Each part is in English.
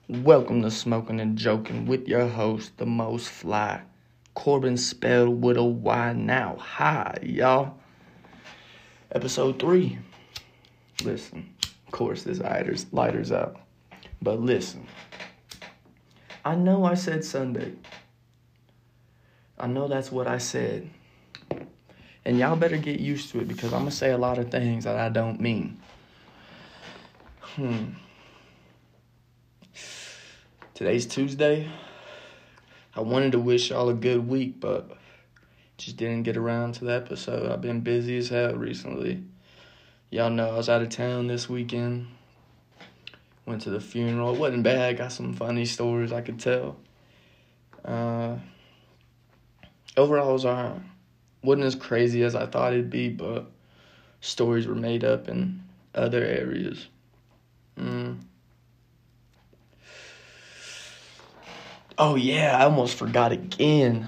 Welcome to Smoking and Joking with your host, the most fly, Corbin spelled with a Y now. Hi, y'all. Episode 3. Listen, of course this lighters out. But listen, I know I said Sunday. I know that's what I said. And y'all better get used to it because I'm going to say a lot of things that I don't mean. Today's Tuesday. I wanted to wish y'all a good week, but just didn't get around to the episode. I've been busy as hell recently. Y'all know I was out of town this weekend. Went to the funeral. It wasn't bad. Got some funny stories I could tell. Overall, it was alright. Wasn't as crazy as I thought it'd be, but stories were made up in other areas. Oh yeah, I almost forgot again.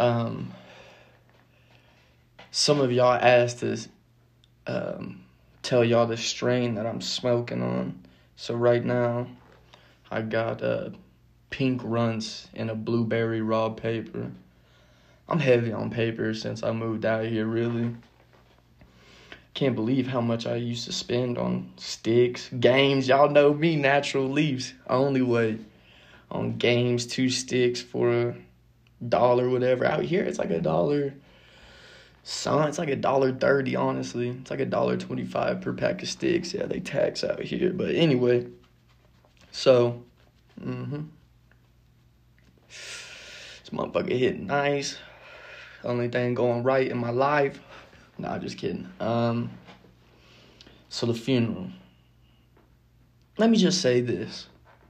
Some of y'all asked to tell y'all the strain that I'm smoking on. So right now, I got pink runts and a blueberry raw paper. I'm heavy on paper since I moved out here, really. Can't believe how much I used to spend on sticks, games. Y'all know me, natural leaves. Only way. On games, 2 sticks for $1, whatever. Out here, it's like $1. Son, it's like $1.30, honestly. It's like $1.25 per pack of sticks. Yeah, they tax out here. But anyway, so, this motherfucker hit nice. Only thing going right in my life. Nah, just kidding. So the funeral. Let me just say this.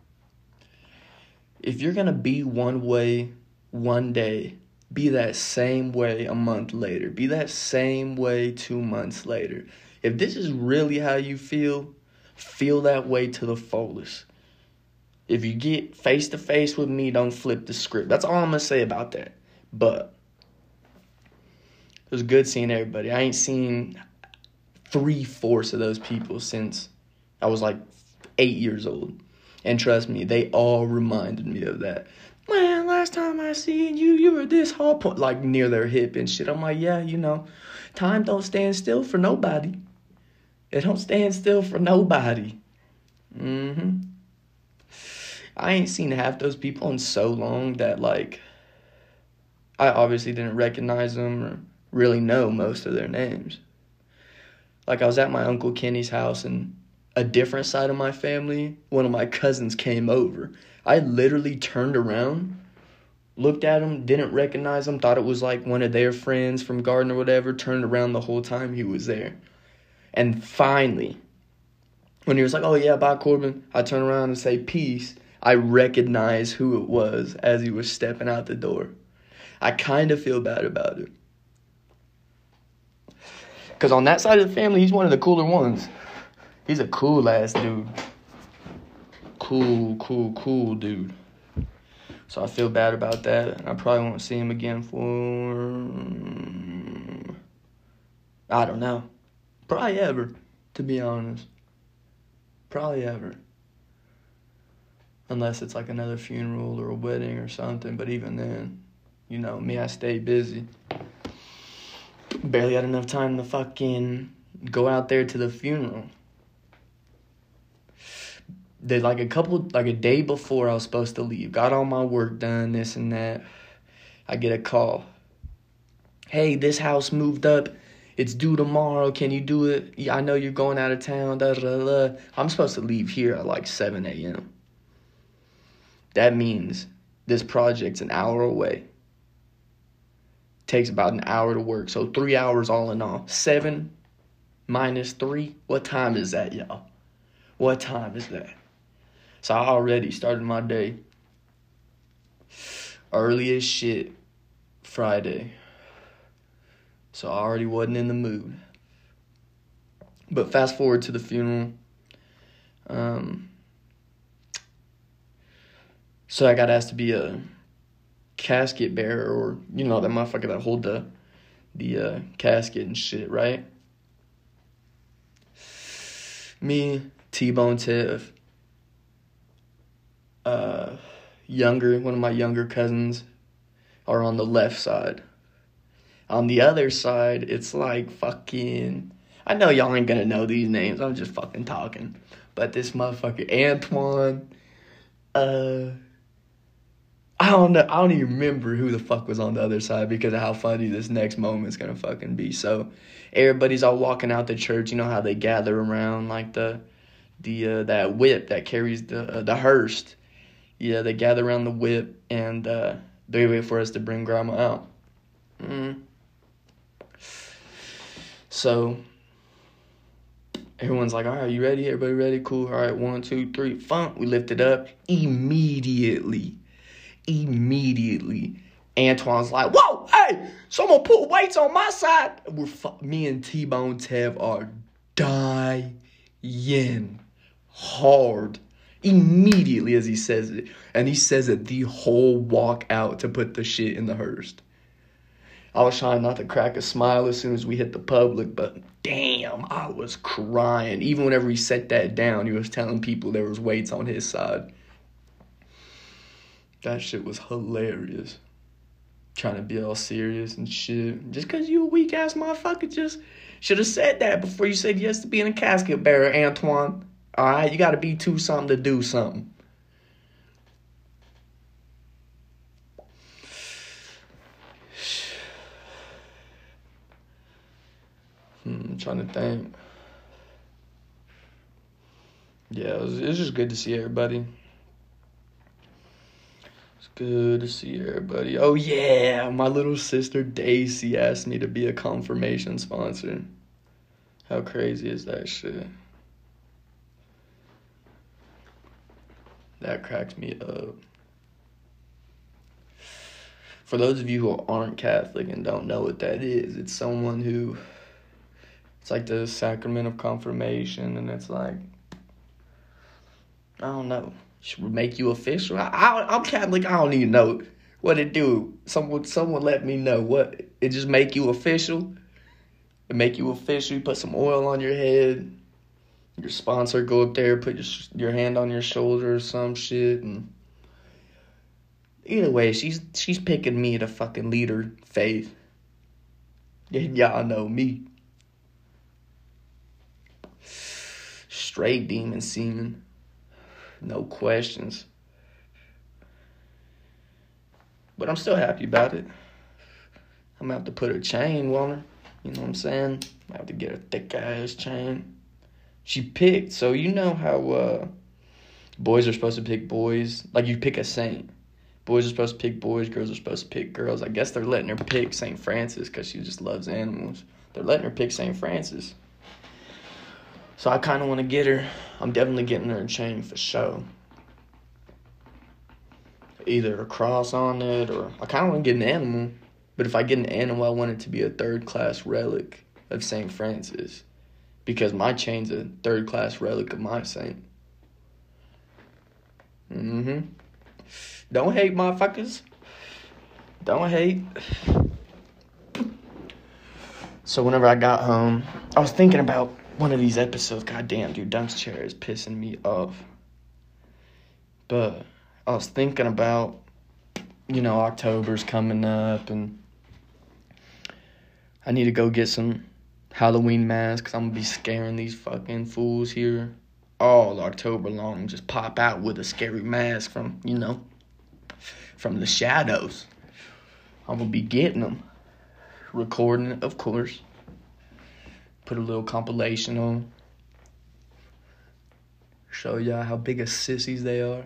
If you're going to be one way one day, be that same way a month later. Be that same way 2 months later. If this is really how you feel that way to the fullest. If you get face to face with me, don't flip the script. That's all I'm going to say about that. But it was good seeing everybody. I ain't seen 3/4 of those people since I was like 8 years old. And trust me, they all reminded me of that. Man, last time I seen you, you were this whole point, like near their hip and shit. I'm like, yeah, time don't stand still for nobody. It don't stand still for nobody. I ain't seen half those people in so long that, like, I obviously didn't recognize them or really know most of their names. Like, I was at my Uncle Kenny's house and a different side of my family, one of my cousins came over. I literally turned around, looked at him, didn't recognize him, thought it was like one of their friends from Garden or whatever, turned around the whole time he was there. And finally, when he was like, oh yeah, bye Corbin, I turn around and say peace, I recognize who it was as he was stepping out the door. I kind of feel bad about it. Because on that side of the family, he's one of the cooler ones. He's a cool ass dude. Cool dude. So I feel bad about that. I probably won't see him again for, I don't know. Probably ever, to be honest. Probably ever. Unless it's like another funeral or a wedding or something. But even then, me, I stay busy. Barely had enough time to fucking go out there to the funeral. A day before I was supposed to leave. Got all my work done, this and that. I get a call. Hey, this house moved up. It's due tomorrow. Can you do it? Yeah, I know you're going out of town. Da, da, da, da. I'm supposed to leave here at like 7 a.m. That means this project's an hour away. Takes about an hour to work. So 3 hours all in all. 7 minus 3. What time is that, y'all? What time is that? So I already started my day early as shit Friday. So I already wasn't in the mood. But fast forward to the funeral. So I got asked to be a casket bearer, or that motherfucker that hold the casket and shit, right? Me, T-Bone Tiff, uh, one of my younger cousins are on the left side. On the other side, it's like fucking... I know y'all ain't gonna know these names. I'm just fucking talking. But this motherfucker, Antoine, I don't know. I don't even remember who the fuck was on the other side because of how funny this next moment's gonna fucking be. So, everybody's all walking out the church. You know how they gather around like the that whip that carries the hearse. Yeah, they gather around the whip and they wait for us to bring grandma out. So everyone's like, all right, you ready? Everybody ready? Cool. All right, 1, 2, 3, funk. We lift it up. Immediately, Antoine's like, whoa, hey, someone put weights on my side. Me and T-Bone Tev are dying hard immediately as he says it. And he says it the whole walk out to put the shit in the hearse. I was trying not to crack a smile as soon as we hit the public, but damn, I was crying. Even whenever he set that down, he was telling people there was weights on his side. That shit was hilarious. Trying to be all serious and shit. Just because you a weak-ass motherfucker, just should have said that before you said yes to being a casket bearer, Antoine. All right, you got to be too something to do something. I'm trying to think. Yeah, it was just good to see everybody. It's good to see everybody. Oh, yeah, my little sister Daisy asked me to be a confirmation sponsor. How crazy is that shit? That cracks me up. For those of you who aren't Catholic and don't know what that is, it's someone who... It's like the sacrament of confirmation, and it's like... I don't know. Should make you official? I'm Catholic. I don't even know what it do. Someone let me know what it just make you official. It make you official. You put some oil on your head. Your sponsor go up there, put your hand on your shoulder or some shit, and either way, she's picking me to fucking lead her faith. Y'all know me. Straight demon semen. No questions. But I'm still happy about it. I'm gonna have to put a chain on her. You know what I'm saying? I have to get a thick ass chain. She picked, so you know how boys are supposed to pick boys. Like you pick a saint. Boys are supposed to pick boys, girls are supposed to pick girls. I guess they're letting her pick St. Francis because she just loves animals. They're letting her pick St. Francis. So I kind of want to get her. I'm definitely getting her a chain for show. Either a cross on it or... I kind of want to get an animal. But if I get an animal, I want it to be a third-class relic of St. Francis. Because my chain's a third-class relic of my saint. Don't hate, motherfuckers. Don't hate. So whenever I got home, I was thinking about one of these episodes. Goddamn, dude, Dunk's chair is pissing me off. But I was thinking about, October's coming up, and I need to go get some Halloween masks. I'm going to be scaring these fucking fools here all October long. Just pop out with a scary mask from the shadows. I'm going to be getting them. Recording it, of course. Put a little compilation on. Show y'all how big of sissies they are.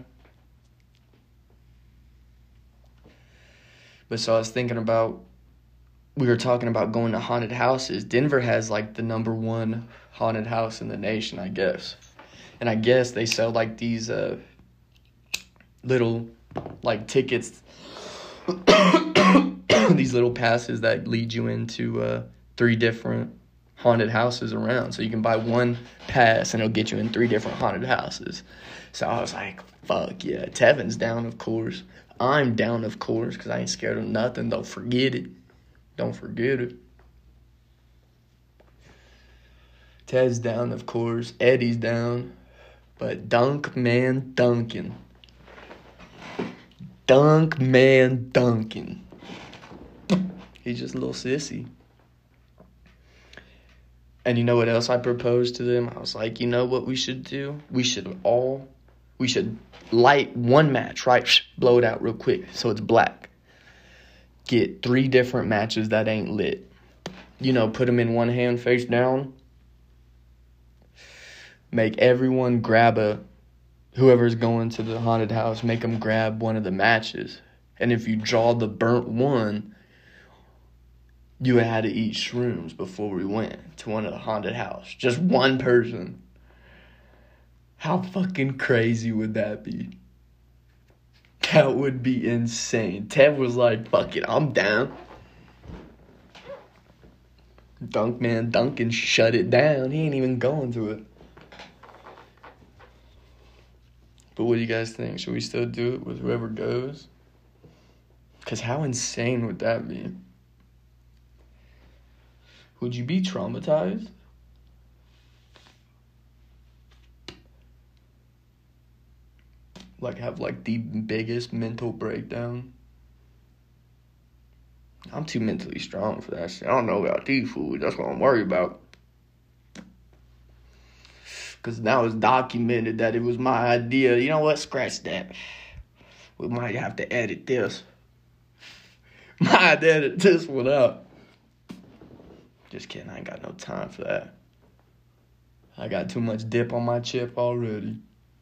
But so I was thinking about, we were talking about going to haunted houses. Denver has like the #1 haunted house in the nation, I guess. And I guess they sell like these little like tickets, these little passes that lead you into 3 different haunted houses around. So you can buy one pass and it'll get you in 3 different haunted houses. So I was like, fuck yeah. Tevin's down, of course. I'm down, of course, because I ain't scared of nothing. Don't forget it. Don't forget it. Ted's down, of course. Eddie's down. But Duncan. Dunk Man Duncan. He's just a little sissy. And you know what else I proposed to them? I was like, you know what we should do? We should light one match, right? Blow it out real quick so it's black. Get 3 different matches that ain't lit. You know, put them in one hand face down. Make everyone grab whoever's going to the haunted house, make them grab one of the matches. And if you draw the burnt one, you had to eat shrooms before we went to one of the haunted house. Just one person. How fucking crazy would that be? That would be insane. Ted was like, fuck it, I'm down. Dunk Man Duncan shut it down. He ain't even going to it. But what do you guys think? Should we still do it with whoever goes? Because how insane would that be? Would you be traumatized? Like have like the biggest mental breakdown? I'm too mentally strong for that shit. I don't know about these fools. That's what I'm worried about. Because now it's documented that it was my idea. You know what? Scratch that. We might have to edit this. Might edit this one out. Just kidding. I ain't got no time for that. I got too much dip on my chip already.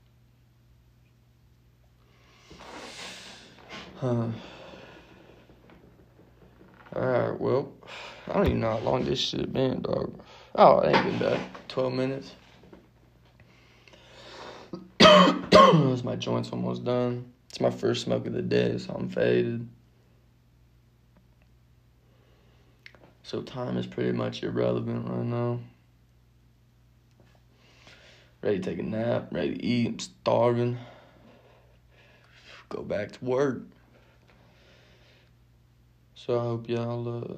Alright, well, I don't even know how long this shit been, dog. Oh, it ain't been bad. 12 minutes. My joint's almost done. It's my first smoke of the day, so I'm faded. So time is pretty much irrelevant right now. Ready to take a nap, ready to eat, I'm starving. Go back to work. So I hope y'all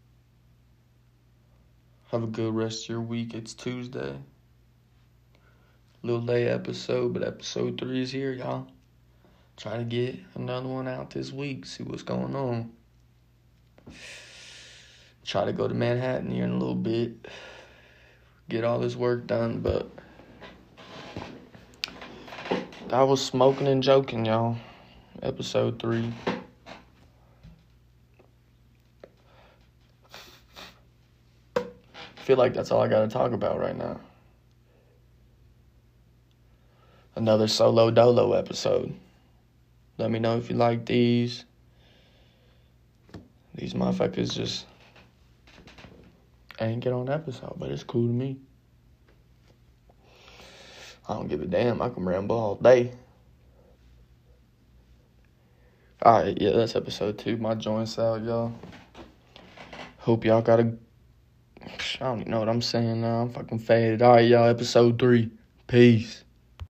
have a good rest of your week. It's Tuesday. Little late episode, but episode 3 is here, y'all. Try to get another one out this week, see what's going on. Try to go to Manhattan here in a little bit. Get all this work done, but I was smoking and joking, y'all. Episode 3. I feel like that's all I gotta talk about right now. Another solo dolo episode. Let me know if you like these. These motherfuckers just ain't get on episode, but it's cool to me. I don't give a damn. I can ramble all day. Alright, yeah, that's episode 2. My joint's out, y'all. Hope y'all got I don't even know what I'm saying now. I'm fucking faded. Alright, y'all, episode 3. Peace.